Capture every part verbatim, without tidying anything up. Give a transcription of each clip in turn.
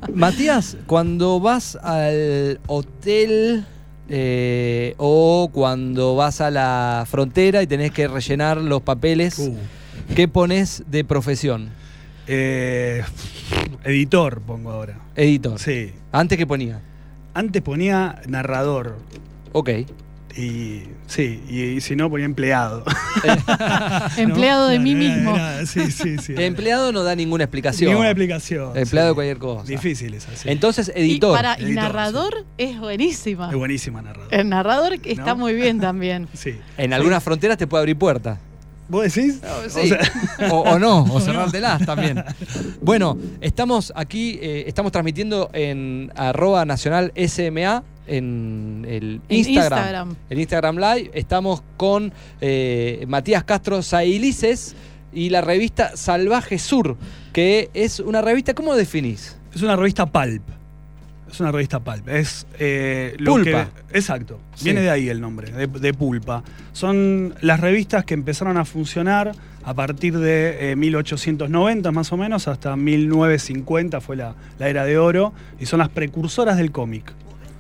Matías, cuando vas al hotel eh, o cuando vas a la frontera y tenés que rellenar los papeles, uh. ¿qué pones de profesión? Eh, editor pongo ahora. Editor. Sí. ¿Antes qué ponía? Antes ponía narrador. Ok. Y sí, y, y si no ponía empleado. Empleado ¿No? de mí Era, mismo. era, sí, sí, sí. El empleado no da ninguna explicación. Ninguna explicación. Empleado sí. de cualquier cosa. Difícil es así. Entonces, editor. Y, para, editor, y narrador sí. es buenísima. Es buenísima narrador. El narrador está ¿no? muy bien también. Sí. En algunas fronteras te puede abrir puertas. ¿Vos decís? No, sí. O, sea... o, o no, o cerrártelas también. Bueno, estamos aquí, eh, estamos transmitiendo en arroba nacional S M A, en el Instagram, Instagram. el Instagram Live. Estamos con eh, Matías Castro Sailices y la revista Salvaje Sur, que es una revista, ¿cómo definís? Es una revista pulp. Es una revista pulp. Es eh, lo Pulpa. Que, exacto. Sí. Viene de ahí el nombre, de, de pulpa. Son las revistas que empezaron a funcionar a partir de eh, mil ochocientos noventa más o menos hasta mil novecientos cincuenta fue la, la era de oro, y son las precursoras del cómic.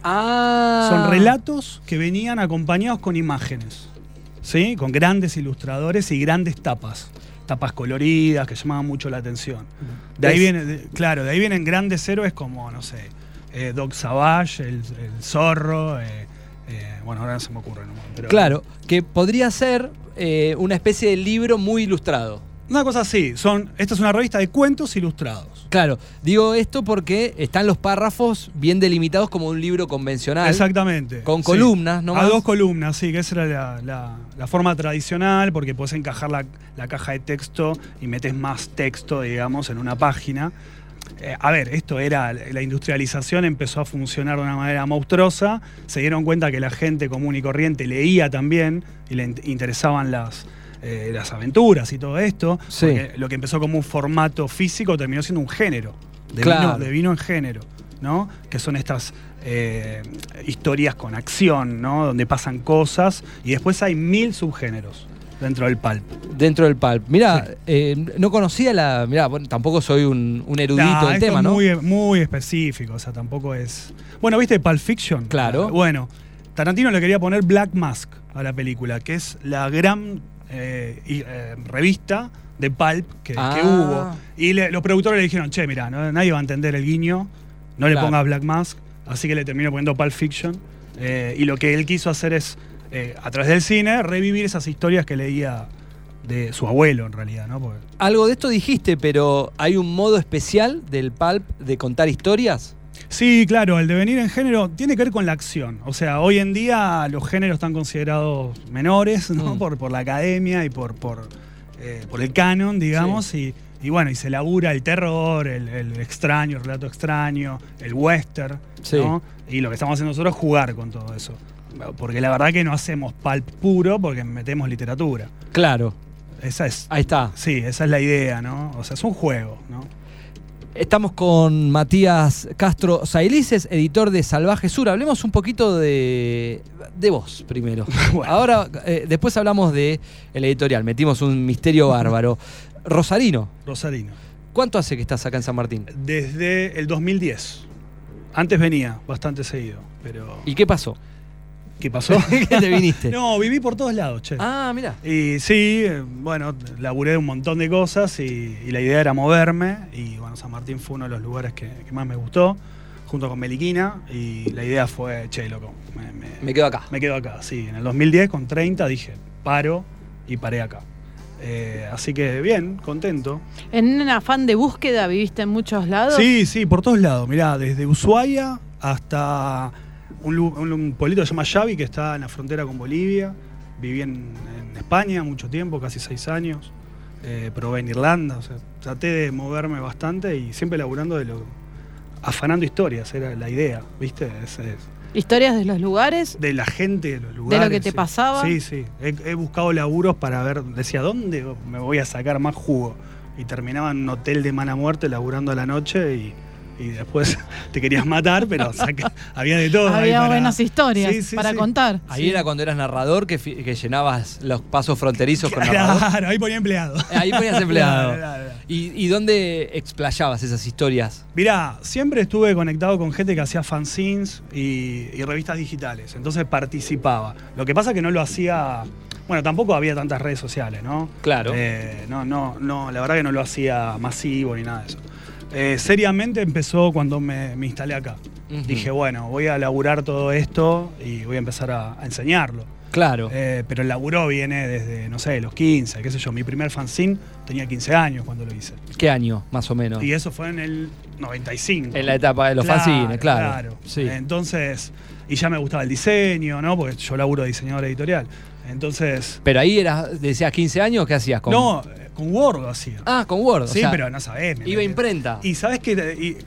Ah. Son relatos que venían acompañados con imágenes, ¿sí? Con grandes ilustradores y grandes tapas. Tapas coloridas que llamaban mucho la atención. De ahí viene, de, claro, de ahí vienen grandes héroes como, no sé, eh, Doc Savage, el, el zorro, eh, eh, bueno, ahora no se me ocurre. ¿no? Pero, claro, que podría ser eh, una especie de libro muy ilustrado. Una cosa así, son, esta es una revista de cuentos ilustrados. Claro, digo esto porque están los párrafos bien delimitados como un libro convencional. Exactamente. Con sí. columnas, ¿no? A dos columnas, sí, que esa era la, la, la forma tradicional, porque podés encajar la, la caja de texto y metes más texto, digamos, en una página. Eh, a ver, esto era, la industrialización empezó a funcionar de una manera monstruosa, se dieron cuenta que la gente común y corriente leía también y le interesaban las... Eh, las aventuras y todo esto, sí. Porque lo que empezó como un formato físico terminó siendo un género, de, claro. vino, de vino en género, ¿no? Que son estas eh, historias con acción, ¿no? Donde pasan cosas, y después hay mil subgéneros dentro del pulp. Dentro del pulp. Mirá, sí. eh, no conocía la... Mirá, bueno, tampoco soy un, un erudito nah, del tema, es ¿no? Muy, muy específico, o sea, tampoco es... Bueno, ¿viste Pulp Fiction? Claro. Bueno, Tarantino le quería poner Black Mask a la película, que es la gran... Eh, y, eh, revista de pulp que, ah. que hubo, y le, los productores le dijeron, che, mirá, no, nadie va a entender el guiño, no le claro. pongas Black Mask, así que le terminó poniendo Pulp Fiction, eh, y lo que él quiso hacer es, eh, a través del cine, revivir esas historias que leía de su abuelo, en realidad, ¿no? Porque... Algo de esto dijiste, pero ¿hay un modo especial del pulp de contar historias? Sí, claro, el devenir en género tiene que ver con la acción. O sea, hoy en día los géneros están considerados menores, ¿no? Mm. Por, por la academia y por, por, eh, por el canon, digamos. Sí. Y, y bueno, y se labura el terror, el, el extraño, el relato extraño, el western, sí. ¿no? Y lo que estamos haciendo nosotros es jugar con todo eso. Porque la verdad que no hacemos pulp puro porque metemos literatura. Claro. Esa es. Ahí está. Sí, esa es la idea, ¿no? O sea, es un juego, ¿no? Estamos con Matías Castro Sailices, editor de Salvaje Sur. Hablemos un poquito de, de vos primero. Bueno. Ahora, eh, después hablamos de el editorial. Metimos un misterio bárbaro. Rosarino. Rosarino. ¿Cuánto hace que estás acá en San Martín? Desde el dos mil diez. Antes venía bastante seguido, pero... ¿Y qué pasó? ¿Qué pasó? ¿Qué te viniste? No, viví por todos lados, che. Ah, mirá. Y sí, bueno, laburé un montón de cosas y, y la idea era moverme. Y bueno, San Martín fue uno de los lugares que, que más me gustó, junto con Meliquina. Y la idea fue, che, loco, me, me, me quedo acá. Me quedo acá, sí. En el dos mil diez, con treinta, dije, paro y paré acá. Eh, así que bien, contento. ¿En un afán de búsqueda viviste en muchos lados? Sí, sí, por todos lados. Mirá, desde Ushuaia hasta... Un, un, un pueblito que se llama Yavi, que está en la frontera con Bolivia. Viví en, en España mucho tiempo, casi seis años. Eh, probé en Irlanda. O sea, traté de moverme bastante y siempre laburando de lo... afanando historias, era la idea, ¿viste? Es, es, ¿Historias de los lugares? De la gente de los lugares. ¿De lo que te sí. pasaba? Sí, sí. He, he buscado laburos para ver, decía, ¿dónde me voy a sacar más jugo? Y terminaba en un hotel de mala muerte laburando a la noche y... y después te querías matar, pero o sea, que había de todo. ahí Había para- buenas historias Sí, sí, para sí. contar. Ahí Sí. era cuando eras narrador que, fi- que llenabas los pasos fronterizos con narrador. Claro, ahí ponía empleado. Ahí ponías empleado. Claro, claro, claro. ¿Y, ¿Y dónde explayabas esas historias? Mirá, siempre estuve conectado con gente que hacía fanzines y, y revistas digitales, entonces participaba. Lo que pasa es que no lo hacía, bueno, tampoco había tantas redes sociales, ¿no? Claro. Eh, no, no, no, la verdad que no lo hacía masivo ni nada de eso. Eh, seriamente empezó cuando me, me instalé acá. Ujú. Dije, bueno, voy a laburar todo esto y voy a empezar a, a enseñarlo. Claro. Eh, pero el laburo viene desde, no sé, los quince, qué sé yo. Mi primer fanzine tenía quince años cuando lo hice. ¿Qué año, más o menos? Y eso fue en el noventa y cinco. En la etapa de los Claro, fanzines, claro. Sí. Entonces, y ya me gustaba el diseño, ¿no? Porque yo laburo de diseñador editorial. Entonces, Pero ahí eras, decías quince años, ¿qué hacías? Con... no, eh, con Word lo hacía. Ah, con Word. o sí, sea, pero no sabés. me- Iba a imprenta. Y sabes que eh,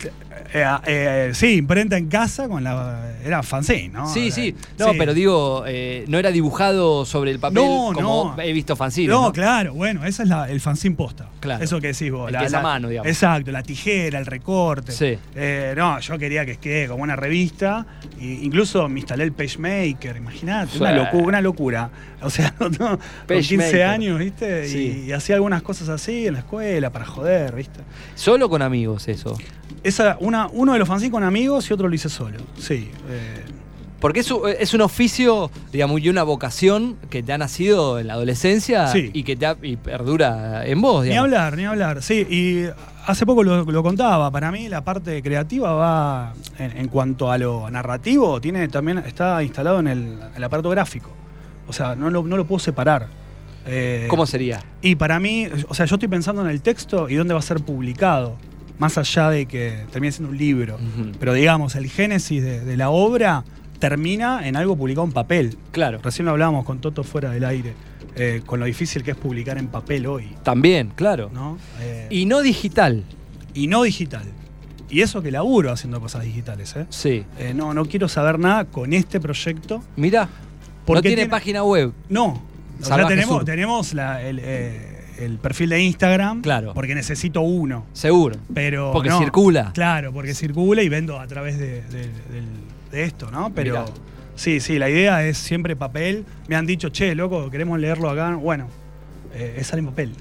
eh, sí, imprenta en casa con la. Era fanzine, ¿no? Sí, Eh, sí. No, sí. pero digo, eh, no era dibujado sobre el papel No, como no. he visto fanzines. No, ¿no? claro, bueno, ese es la- el fanzine posta. Claro. Eso que decís vos. El que es a mano, digamos. Exacto, la tijera, el recorte. Sí. Eh, no, yo quería que quede como una revista. E incluso me instalé el PageMaker, imagínate, Sí. una, locu- una locura. O sea, no, no, con quince PageMaker. años, ¿viste? Y, Sí. y hacía algunas cosas así en la escuela para joder, ¿viste? Solo con amigos eso. Esa, una, uno de los fanzines con amigos y otro lo hice solo. Sí. eh, Porque es, u- es un oficio, digamos, y una vocación que te ha nacido en la adolescencia Sí. y que te ha- y perdura en vos, Ni digamos. hablar, ni hablar. Sí, y hace poco lo, lo contaba. Para mí la parte creativa va, en, en cuanto a lo narrativo, tiene también está instalado en el, el aparato gráfico. O sea, no lo, no lo puedo separar. Eh, ¿Cómo sería? Y para mí, o sea, yo estoy pensando en el texto y dónde va a ser publicado, más allá de que termine siendo un libro. Ujú. Pero digamos, el génesis de, de la obra termina en algo publicado en papel. Claro. Recién lo hablábamos con Toto fuera del aire, eh, con lo difícil que es publicar en papel hoy, También, claro. ¿no? Eh, Y no digital. y no digital. Y eso que laburo haciendo cosas digitales, ¿eh? Sí. Eh, no, no quiero saber nada con este proyecto. Mirá, no Porque tiene, tiene- página web. No. O sea, Salvaje tenemos, Sur. tenemos la- el, eh, el perfil de Instagram. Claro. Porque necesito uno. Seguro. Pero Porque no. circula. Claro, porque circula y vendo a través de, de- del- de esto, ¿no? Pero Mirá. sí, sí, la idea es siempre papel. Me han dicho, che, loco, queremos leerlo acá. Bueno, eh, es sale en papel.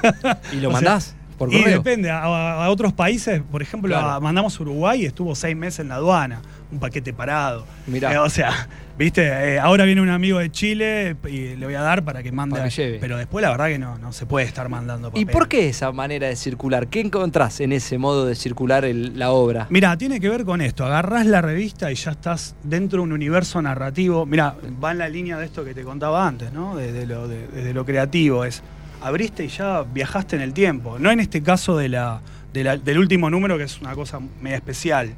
¿Y lo O sea, mandás por Y correo? depende, a, a otros países, por ejemplo, Claro. a- mandamos a Uruguay y estuvo seis meses en la aduana, un paquete parado. Mirá. Eh, o sea, viste, Eh, ahora viene un amigo de Chile y le voy a dar para que mande. Para que lleve. Pero después la verdad que no, no se puede estar mandando papel. ¿Y por qué esa manera de circular? ¿Qué encontrás en ese modo de circular el- la obra? Mira, tiene que ver con esto. Agarrás la revista y ya estás dentro de un universo narrativo. Mira, va en la línea de esto que te contaba antes, ¿no? De, de lo, de- desde lo creativo. Es abriste y ya viajaste en el tiempo. No en este caso de la, de la- del último número, que es una cosa media especial.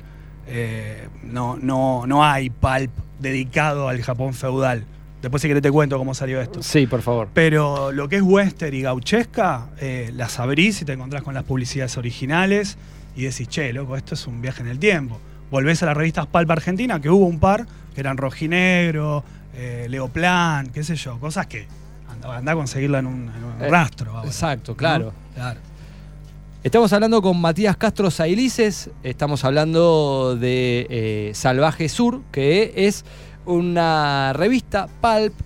Eh, no, no, no hay pulp dedicado al Japón feudal. Después si querés te cuento cómo salió esto. Sí, por favor. Pero lo que es western y gauchesca, eh, las abrís y te encontrás con las publicidades originales y decís, che, loco, esto es un viaje en el tiempo. Volvés a las revistas Pulp Argentina, que hubo un par, que eran Rojinegro, eh, Leoplan, qué sé yo, cosas que andá, andá a conseguirla en un, en un Eh, rastro. ahora, exacto, ¿no? claro. Claro. Estamos hablando con Matías Castro Sailices, estamos hablando de eh, Salvaje Sur, que es una revista pulp,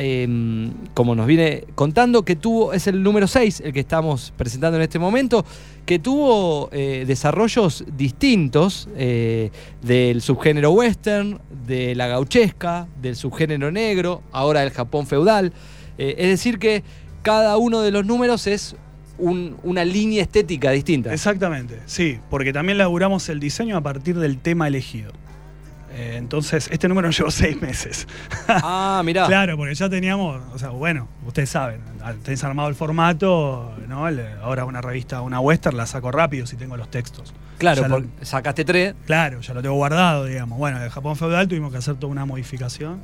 eh, como nos viene contando, que tuvo, es el número seis, el que estamos presentando en este momento, que tuvo eh, desarrollos distintos eh, del subgénero western, de la gauchesca, del subgénero negro, ahora del Japón feudal. Eh, es decir que cada uno de los números es un- una línea estética distinta. Exactamente, sí, porque también laburamos el diseño a partir del tema elegido. Eh, entonces, este número llevó seis meses. Ah, mirá. Claro, porque ya teníamos, o sea, bueno, ustedes saben, al- tenés armado el formato, ¿no? El- ahora una revista, una western, la saco rápido si tengo los textos. Claro, Ya lo- porque sacaste tres. Claro, ya lo tengo guardado, digamos. Bueno, de Japón feudal tuvimos que hacer toda una modificación.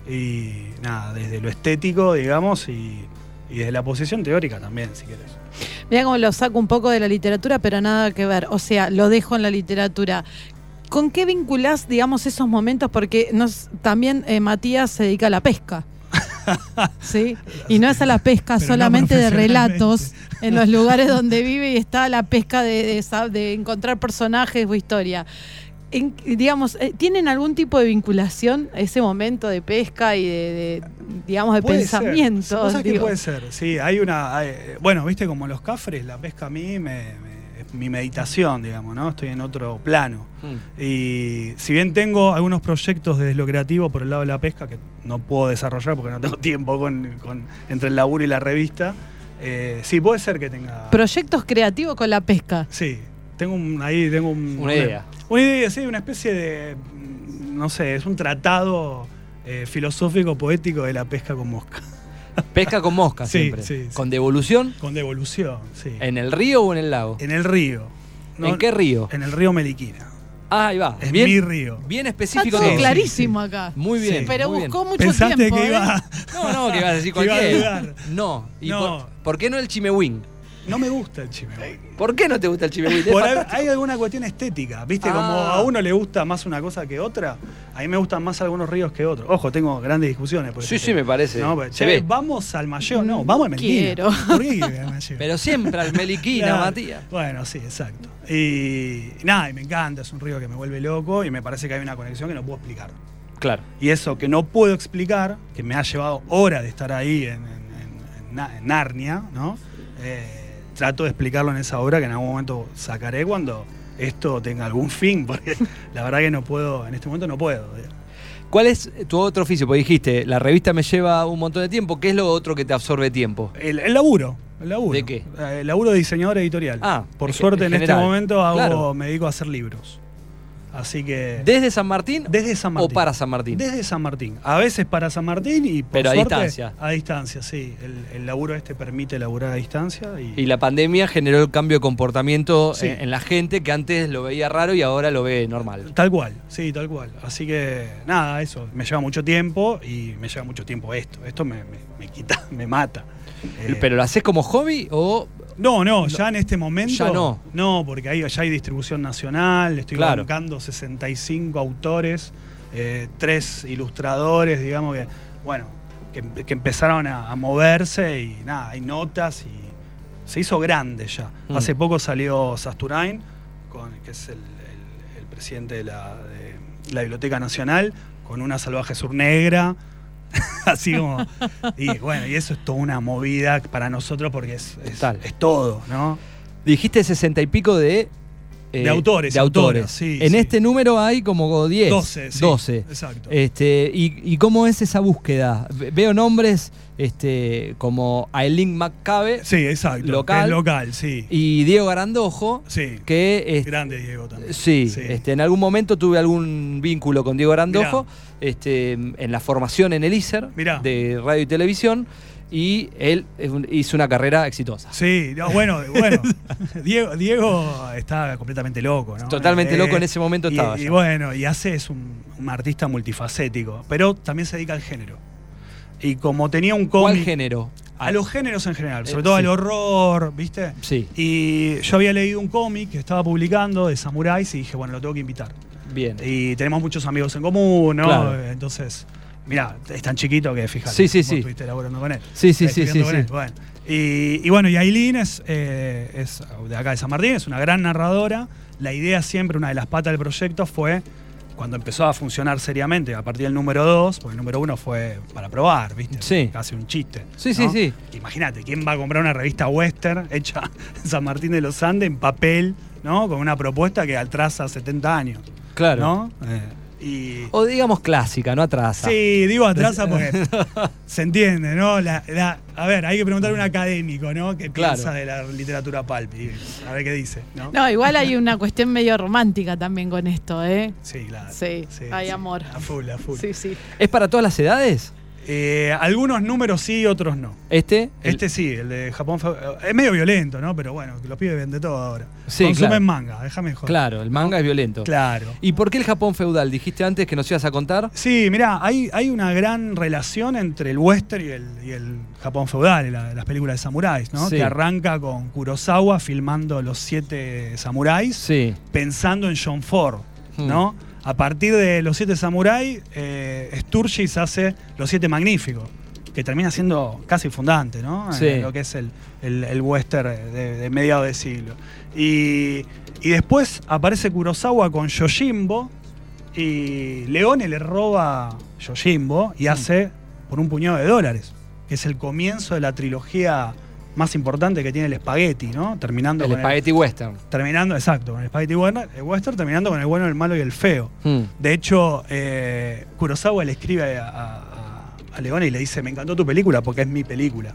Y nada, desde lo estético, digamos, y, y desde la posición teórica también, si querés. Mira cómo lo saco un poco de la literatura, pero nada que ver. O sea, lo dejo en la literatura. ¿Con qué vinculás, digamos, esos momentos? Porque nos, también eh, Matías se dedica a la pesca. ¿Sí? Y no es a la pesca Pero no solamente de profesionalmente. relatos en los lugares donde vive y está la pesca de, de, sab- de encontrar personajes o historia. En- digamos, eh, ¿tienen algún tipo de vinculación a ese momento de pesca y de, de, digamos, de Puede pensamiento? ser. Vos sabés que digo? puede ser, sí. Hay una. hay- bueno, viste, como los cafres, la pesca a mí me, me- es mi meditación, digamos, ¿no? Estoy en otro plano. Mm. Y si bien tengo algunos proyectos desde lo creativo por el lado de la pesca que no puedo desarrollar porque no tengo tiempo con, con- entre el laburo y la revista, eh, sí, puede ser que tenga. Proyectos creativos con la pesca. Sí, tengo un, ahí tengo un, Una idea. Una idea, sí, una especie de, mm, no sé, es un tratado eh, filosófico, poético de la pesca con mosca. Pesca con mosca Sí, siempre. sí, sí. ¿Con devolución? Con devolución, sí. ¿En el río o en el lago? En el río. ¿En qué río? En el río Meliquina. Ah, ahí va. Es bien, mi río. Bien Está específico todo todo. sí, clarísimo sí. acá. Muy bien. Sí. Pero muy bien. buscó mucho Pensaste tiempo. que ¿eh? iba. No, no, que ibas a decir Que iba a cualquier. dudar. No. ¿Y No. Por, por qué no el chimewing? No me gusta el chimewing. ¿Por qué no te gusta el chimewing? Es Por ahí- fantástico. hay alguna cuestión estética, ¿viste? Ah. Como a uno le gusta más una cosa que otra, a mí me gustan más algunos ríos que otros. Ojo, tengo grandes discusiones. por Sí, ese sí, tema. me parece. No, pero, Se che, ve. vamos al Mayeo, no, vamos al Meliquina. Quiero. ¿Por qué quiere ir al Mayeo? Pero siempre al Meliquina, Claro. Matías. Bueno, sí, exacto. Y, y nada, y me encanta, es un río que me vuelve loco y me parece que hay una conexión que no puedo explicar. Claro. Y eso que no puedo explicar, que me ha llevado horas de estar ahí en, en- en- en Na- en Narnia, ¿no? Eh, trato de explicarlo en esa obra que en algún momento sacaré cuando esto tenga algún fin, porque la verdad que no puedo, en este momento no puedo. ¿Cuál es tu otro oficio? Porque dijiste, la revista me lleva un montón de tiempo. ¿Qué es lo otro que te absorbe tiempo? El, el laburo. El laburo. ¿De qué? Eh, El laburo de diseñador editorial. Ah, Por en suerte ge- en, en este general. momento hago, Claro. me dedico a hacer libros. Así que. ¿Desde San Martín? Desde San Martín. ¿O para San Martín? Desde San Martín. A veces para San Martín y por Pero a suerte, distancia. A distancia, sí. El, el laburo este permite laburar a distancia. Y, Y la pandemia generó el cambio de comportamiento Sí. en, en la gente que antes lo veía raro y ahora lo ve normal. Tal cual, sí, tal cual. Así que nada, eso. Me lleva mucho tiempo y me lleva mucho tiempo esto. Esto me, me- me quita, me mata. Eh, ¿Pero lo haces como hobby o...? No, no, ya en este momento. Ya no. No, porque ahí ya hay distribución nacional, estoy Claro. bancando sesenta y cinco autores, eh, tres ilustradores, digamos que, bueno, que, que empezaron a, a moverse y nada, hay notas y se hizo grande ya. Mm. Hace poco salió Sasturain, con, que es el, el- el presidente de la, de la Biblioteca Nacional, con una salvaje sur negra. Así como. Y bueno, y eso es toda una movida para nosotros porque es, es, Total. es todo, ¿no? Dijiste sesenta y pico de... eh, De autores, De autores. autoras, sí, en sí. este número hay como diez. doce, sí. doce. Exacto. Este, y, ¿Y cómo es esa búsqueda? Ve- Veo nombres este, como Aileen McCabe sí, exacto. local. Es local, sí. y Diego Garandojo, Sí. que... es- Grande Diego también. Sí, Este, en algún momento tuve algún vínculo con Diego Arandojo este, en la formación en el I S E R Mirá. de radio y televisión y él es un- hizo una carrera exitosa. Sí, no, bueno, bueno. Diego, Diego está completamente loco, ¿no? Totalmente loco, en ese momento y- estaba Y, ya. bueno, y hace es un, un artista multifacético, pero también se dedica al género. Y como tenía un ¿Cuál cómic. género? A los géneros en general, sobre Eh, todo sí. al horror, ¿viste? Sí, Y yo había leído un cómic que estaba publicando de samuráis y dije, bueno, lo tengo que invitar. bien. Y tenemos muchos amigos en común, ¿no? Claro. Entonces, mirá, es tan chiquito que fíjate. Sí, sí, vos sí. estuviste laburando con él. Sí, sí, sí, Estudiando sí, con sí. él, bueno. Y, y bueno, y Aileen es, eh, es de acá de San Martín, es una gran narradora. La idea siempre, una de las patas del proyecto fue, cuando empezó a funcionar seriamente, a partir del número dos, porque el número uno fue para probar, ¿viste? Sí. Casi un chiste. Sí, ¿no? sí, sí. Imagínate, ¿quién va a comprar una revista western hecha en San Martín de los Andes en papel, ¿no? Con una propuesta que atrasa setenta años, Claro. ¿no? Eh, y... O digamos clásica, no atrasa. Sí, digo atrasa porque se entiende, ¿no? La- la- a ver, hay que preguntarle a un académico, ¿no? Que Claro. piensa de la literatura pulp y a ver qué dice, ¿no? No, igual hay una cuestión medio romántica también con esto, ¿eh? Sí, claro. Sí, hay amor. A full, a full. Sí, sí. ¿Es para todas las edades? Eh, algunos números sí, otros no. Este. el- Este sí, el de Japón fue- es medio violento, ¿no? Pero bueno, que los pibes ven de todo ahora. Sí, Consumen claro. manga, déjame joder. Claro, el manga es violento. Claro. ¿Y por qué el Japón feudal? Dijiste antes que nos ibas a contar. Sí, mirá, hay, hay una gran relación entre el western y el, y el Japón feudal, y la- las películas de samuráis, ¿no? Sí. Que arranca con Kurosawa filmando los siete samuráis, Sí. pensando en John Ford, Hmm. ¿no? A partir de los siete samuráis, eh, Sturgis hace los siete magníficos, que que termina siendo casi fundante, ¿no? Sí. En lo que es el, el, el western de, de mediados de siglo. Y, y después aparece Kurosawa con Yojimbo, y Leone le roba Yojimbo y hace Por un puñado de dólares, que es el comienzo de la trilogía más importante que tiene el Spaghetti, ¿no? Terminando El con Spaghetti Western. Terminando, exacto, con el Spaghetti Western, terminando con el bueno, el malo y el feo. Mm. De hecho, eh, Kurosawa le escribe a, a, a Leone y le dice, me encantó tu película porque es mi película.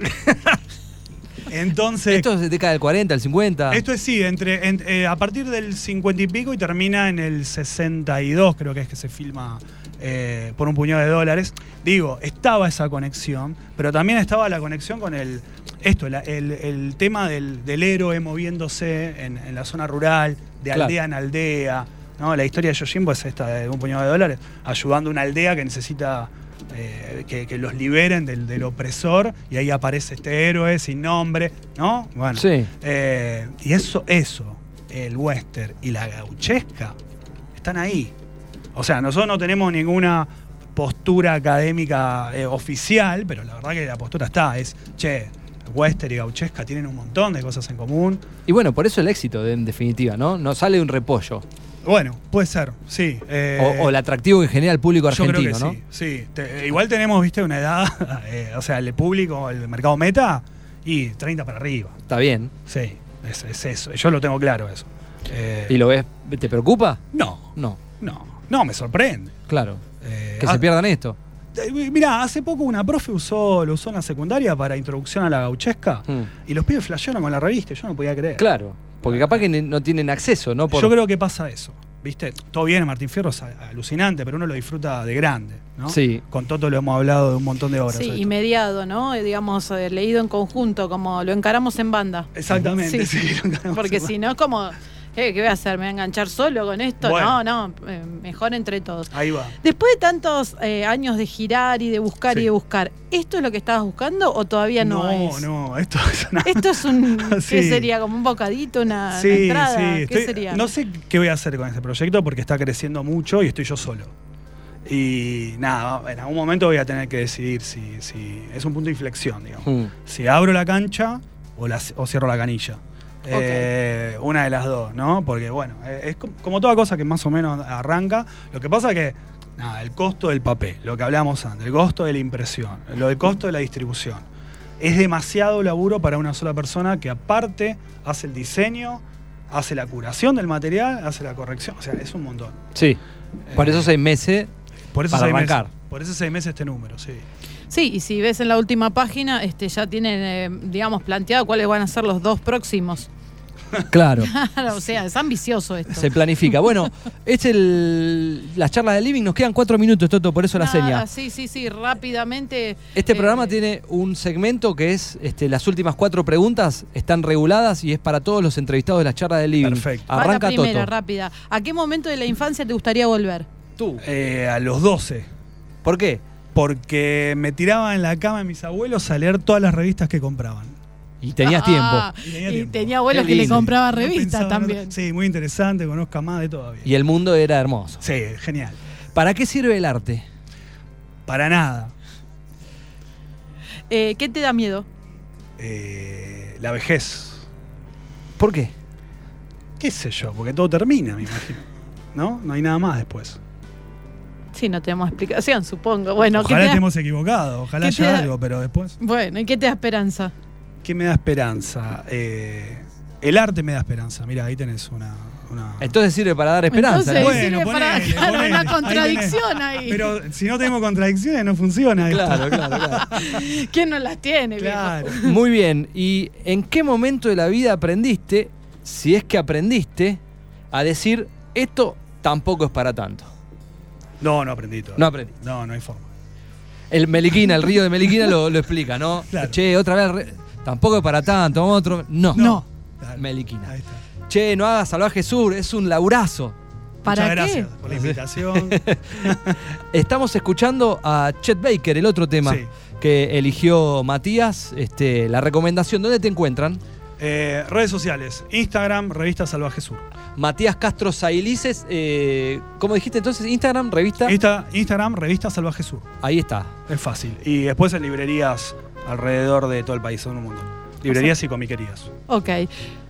Entonces, Esto es de década del cuarenta, el cincuenta. esto es sí, entre, en, eh, a partir del cincuenta y pico y termina en el sesenta y dos, creo que es que se filma eh, Por un puñado de dólares. Digo, estaba esa conexión, pero también estaba la conexión con el esto, la, el, el tema del, del héroe moviéndose en, en la zona rural, de Claro. aldea en aldea, ¿no? La historia de Yojimbo es esta de Un puñado de dólares, ayudando a una aldea que necesita eh, que, que los liberen del, del opresor, y ahí aparece este héroe sin nombre, ¿no? Bueno, Sí. eh, y eso, eso, el western y la gauchesca, están ahí. O sea, nosotros no tenemos ninguna postura académica eh, oficial, pero la verdad que la postura está, es, che, western y gauchesca tienen un montón de cosas en común. Y bueno, por eso el éxito, en definitiva, ¿no? No sale de un repollo. Bueno, puede ser, sí. eh, O, o el atractivo que genera el público yo argentino, creo que ¿no? sí, sí. Te- igual tenemos, viste, una edad, eh, o sea, el público, el mercado meta, y treinta para arriba. Está bien. Sí, es, es eso. Yo lo tengo claro eso. Eh, ¿Y lo ves? ¿Te preocupa? No, No, no, no, me sorprende. claro. Eh, Que ah, se pierdan esto. eh, Mirá, hace poco una profe usó, lo usó en la secundaria para introducción a la gauchesca, Mm. y los pibes flashearon con la revista, y yo no podía creer. Claro, porque capaz que ne- no tienen acceso, ¿no? Por... Yo creo que pasa eso. ¿Viste? Todo bien, Martín Fierro es a- alucinante, pero uno lo disfruta de grande, ¿no? Sí. Con Toto lo hemos hablado de un montón de horas. Sí, esto. y mediado, ¿no? Eh, Digamos, eh, leído en conjunto, como lo encaramos en banda. Exactamente, Sí. sí. lo encaramos Porque en- si no es como, eh, ¿qué voy a hacer? ¿Me voy a enganchar solo con esto? Bueno. No, no, eh, mejor entre todos. Ahí va. Después de tantos eh, años de girar y de buscar Sí. y de buscar, ¿esto es lo que estabas buscando o todavía no, no, es? no, esto es una... Esto es un, ¿qué Sí. sería? ¿Como un bocadito, una, Sí, una entrada? sí, ¿Qué estoy- sería? No sé qué voy a hacer con este proyecto porque está creciendo mucho y estoy yo solo. Y nada, en algún momento voy a tener que decidir si, si es un punto de inflexión, digamos. Mm. Si abro la cancha o, la, o cierro la canilla. Eh, una de las dos, ¿no? Porque bueno, eh, es com- como toda cosa que más o menos arranca. Lo que pasa es que, nada, el costo del papel, lo que hablábamos antes, el costo de la impresión, lo del costo de la distribución. Es demasiado laburo para una sola persona que aparte hace el diseño, hace la curación del material, hace la corrección. O sea, es un montón. Sí. Por Eh, eso seis meses. Por eso para seis arrancar. meses. Por eso seis meses este número, sí. Sí, y si ves en la última página, este, ya tienen, eh, digamos, planteado cuáles van a ser los dos próximos. Claro. Claro, o sea, es ambicioso esto. Se planifica. Bueno, es el, las charlas de living. Nos quedan cuatro minutos, Toto, por eso la Nada, seña. Sí, sí, sí, rápidamente. Este eh, programa tiene un segmento que es este, las últimas cuatro preguntas están reguladas y es para todos los entrevistados de las charlas de living. Perfecto. va la Arranca primera, Toto. rápida. ¿A qué momento de la infancia te gustaría volver? Tú. Eh, a los doce. ¿Por qué? Porque me tiraba en la cama de mis abuelos a leer todas las revistas que compraban. Y tenías Ah, tiempo. Y tenía y tiempo. tenía abuelos Qué que le lindo. compraban No revistas pensaba en también. otra- Sí, muy interesante, conozca más de todavía. Y el mundo era hermoso. Sí, genial. ¿Para qué sirve el arte? Para nada. Eh, ¿Qué te da miedo? Eh, la vejez. ¿Por qué? ¿Qué sé yo? Porque todo termina, me imagino. ¿No? No hay nada más después. Sí, no tenemos explicación, supongo. Bueno, ¿qué Ojalá te da- estemos equivocados, ojalá qué te haya da- algo, pero después. Bueno, ¿y qué te da esperanza? ¿Qué me da esperanza? Eh, el arte me da esperanza. Mira, ahí tenés una. una- Entonces sirve para dar esperanza. Entonces, ¿no? Bueno, sirve para ponele, claro, ponele. una Ahí contradicción tenés. ahí. Pero si no tenemos contradicciones, no funciona esto. Claro, claro, claro. ¿Quién no las tiene, viejo? Claro. Muy bien. ¿Y en qué momento de la vida aprendiste, si es que aprendiste, a decir esto tampoco es para tanto? No, no aprendí todo. No aprendí. No, no hay forma. El Meliquina, el río de Meliquina lo, lo explica, ¿no? Claro. Che, otra vez, re- tampoco es para tanto, vamos a otro. No. No. Claro. Meliquina. Ahí está. Che, no hagas Salvaje Sur, es un laburazo. ¿Para Muchas qué? gracias por la invitación. Estamos escuchando a Chet Baker, el otro tema Sí. que eligió Matías. Este, la recomendación, ¿dónde te encuentran? Eh, redes sociales, Instagram, Revista Salvaje Sur. Matías Castro Sailices, eh, ¿cómo dijiste entonces? Instagram, revista. Insta, Instagram, Revista Salvaje Sur. Ahí está. Es fácil. Y después en librerías alrededor de todo el país, todo el mundo. Librerías y comiquerías. Ok.